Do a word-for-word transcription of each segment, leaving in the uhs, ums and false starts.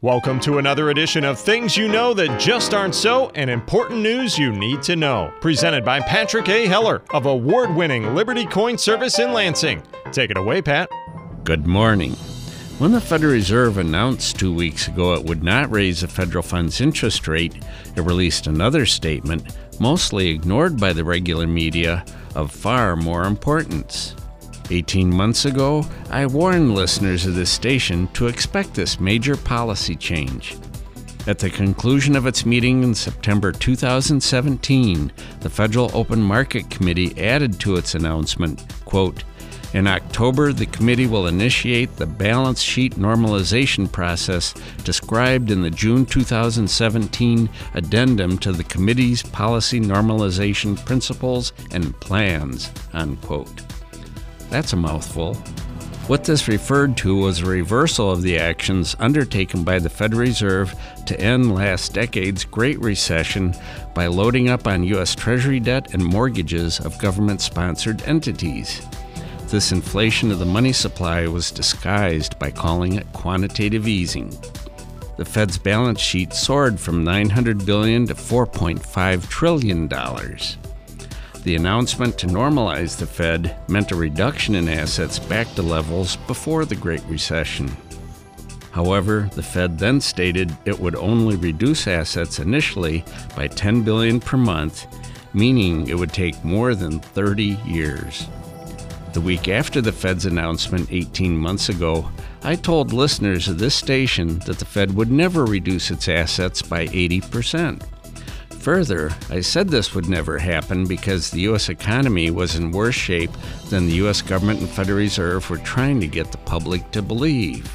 Welcome to another edition of Things You Know That Just Aren't So and Important News You Need to Know. Presented by Patrick A. Heller of award-winning Liberty Coin Service in Lansing. Take it away, Pat. Good morning. When the Federal Reserve announced two weeks ago it would not raise the federal funds interest rate, it released another statement, mostly ignored by the regular media, of far more importance. Eighteen months ago, I warned listeners of this station to expect this major policy change. At the conclusion of its meeting in September two thousand seventeen, the Federal Open Market Committee added to its announcement, quote, "In October, the committee will initiate the balance sheet normalization process described in the June two thousand seventeen addendum to the committee's policy normalization principles and plans," unquote. That's a mouthful. What this referred to was a reversal of the actions undertaken by the Federal Reserve to end last decade's Great Recession by loading up on U S Treasury debt and mortgages of government-sponsored entities. This inflation of the money supply was disguised by calling it quantitative easing. The Fed's balance sheet soared from nine hundred billion dollars to four point five trillion dollars. The announcement to normalize the Fed meant a reduction in assets back to levels before the Great Recession. However, the Fed then stated it would only reduce assets initially by ten billion dollars per month, meaning it would take more than thirty years. The week after the Fed's announcement eighteen months ago, I told listeners of this station that the Fed would never reduce its assets by eighty percent. Further, I said this would never happen because the U S economy was in worse shape than the U S government and Federal Reserve were trying to get the public to believe.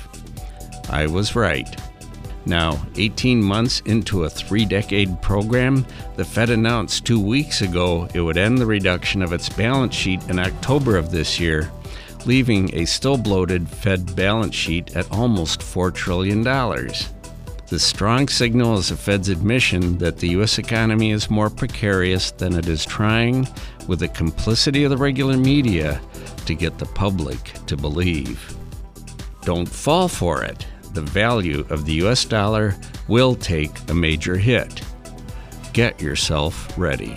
I was right. Now, eighteen months into a three-decade program, the Fed announced two weeks ago it would end the reduction of its balance sheet in October of this year, leaving a still bloated Fed balance sheet at almost four trillion dollars. The strong signal is the Fed's admission that the U S economy is more precarious than it is trying, with the complicity of the regular media, to get the public to believe. Don't fall for it. The value of the U S dollar will take a major hit. Get yourself ready.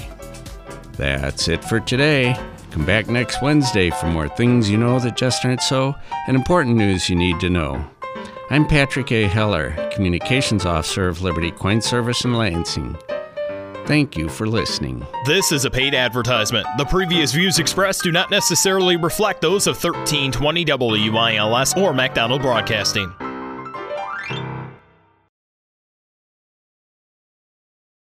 That's it for today. Come back next Wednesday for more things you know that just aren't so and important news you need to know. I'm Patrick A. Heller, Communications Officer of Liberty Coin Service in Lansing. Thank you for listening. This is a paid advertisement. The previous views expressed do not necessarily reflect those of thirteen twenty W I L S or MacDonald Broadcasting.